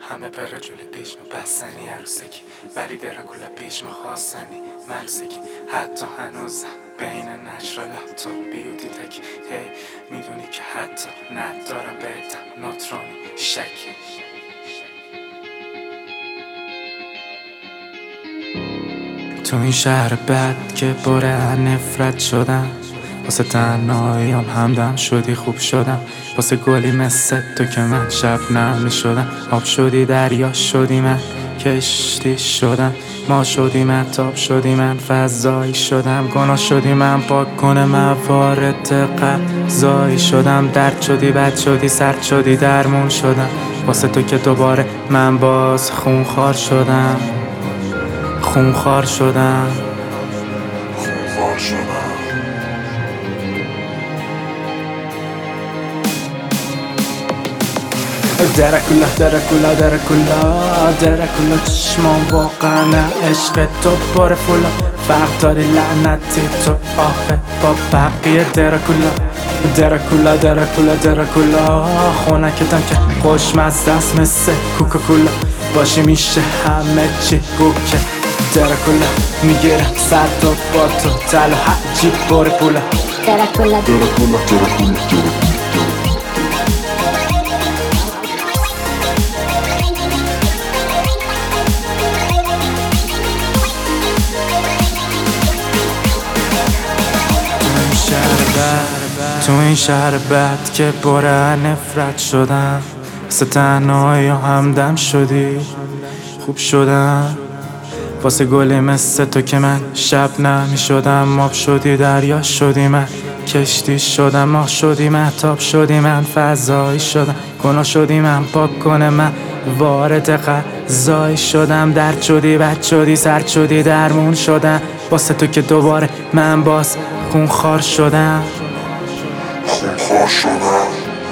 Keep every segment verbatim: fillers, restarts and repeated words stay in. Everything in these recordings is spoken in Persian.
همه بره جلو پیش بستنی عروسکی ولی درکولا پیش خواستنی مرسکی حتی هنوزم بین نشرالا تو بیوتی تکی هی میدونی که حتی ندارم بهتم نوترونی شکی تو این شهر بد که پر نفرت شدم واسه تنهاییام همدم شدی خوب شدم واسه گلی مثل تو که من شبنم میشدم آب شدی دریا شدی من کشتی شدم ما شدی من تاب شدی من فضایی شدم گناه شدی من پاک کنه موارد قضایی شدم درد شدی بد شدی سرد شدی درمون شدم واسه تو که دوباره من باز خونخوار شدم خونخوار شدم خونخوار شدم درکولا درکولا درکولا درکولا چشمان واقعا عشق تو پر فولا فرق داری لعنتی تو آخه با بقیه درکولا درکولا درکولا درکولا خونکتم که خوشمزه است مثل کوکاکولا باشی میشه همه چی بوکه درکولا میگیرم صد تا با تو تل حجی بار پولا درکولا درکولا درکولا تو این شهر بد که پر نفرت شدم واسه تنهایی همدم شدی خوب شدم واسه گلی مثل تو که من شبنمی شدم آب شدی دریا شدی من کشتی شدم ماه شدی مهتاب شدی من فضایی شدم گناه شدی من پاک کنه من وارد قضایی شدم درد شدی بد شدی سرد شدی درمون شدم واسه تو که دوباره من باز خونخوار شدم خونخوار شدم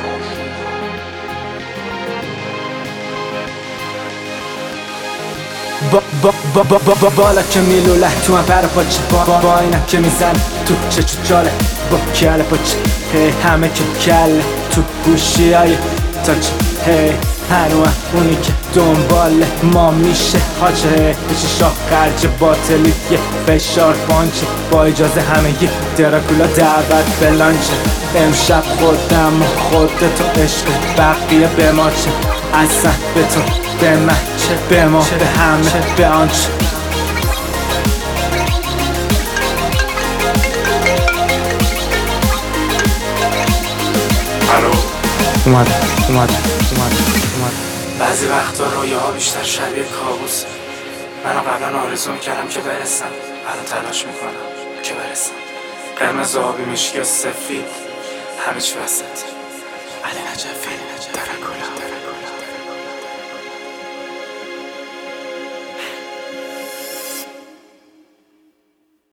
با با با با با با بالا که میلوله تو هم پر پاچه با با, با اینم که میزن تو چه چو جاله با کله پاچه هی همه که کله تو گوشی های تاچه هی هنو هم اونی که دنبال ما میشه حاجه هی بشه شاه خرج باطلی یه فشار پانچه با اجازه همگی درکولا دعوت به لانچه امشب خودم و خودتو عشق بقیه به ما چه اصلا به تو به من چه به ما به همه به آنچه الو اومده اومده اومده اومده بعضی وقتا رویاها بیشتر شبیه کابوس منو قبلا آرزو میکردم که برسم الان تلاش میکنم که برسم قرمز آبی مشکی و سفید همه چی وسط علی نجفی درکولا